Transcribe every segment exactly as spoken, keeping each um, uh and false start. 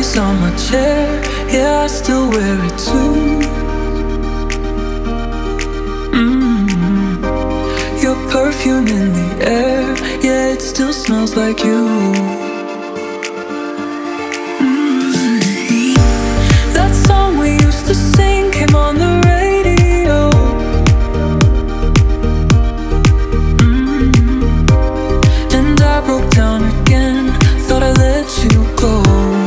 hoodie's on my chair, yeah, I still wear it too. Mm. Your perfume in the air, yeah, it still smells like you. Mm. That song we used to sing came on the radio. Mm. And I broke down again, thought I let you go.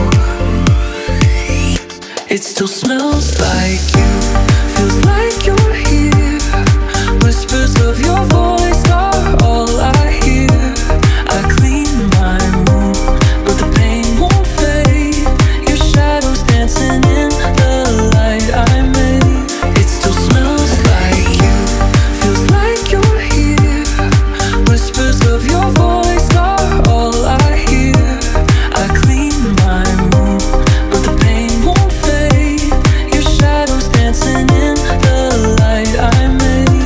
It still smells like you, feels like you're here. Whispers of your voice are all I hear. I clean my room, but the pain won't fade. Your shadow's dancing in the light I made. It still smells like you, feels like you're here. Whispers of your voice are all I hear. I clean my room, but the pain won't fade. Your shadow's dancing in the light I made.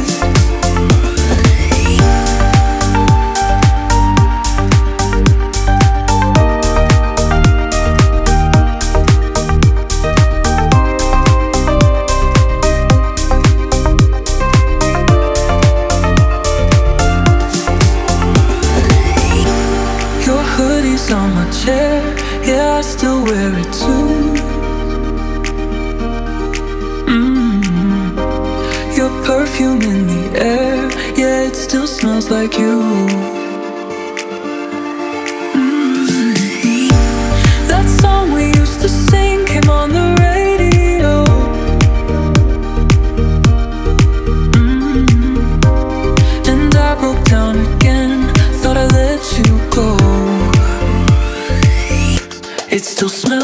Your hoodie's on my chair, yeah, I still wear it too. Mm. Your perfume in the air, yeah, it still smells like you. Mm. That song we used to sing came on the radio. Mm. And I broke down again, thought I let you go. It still smells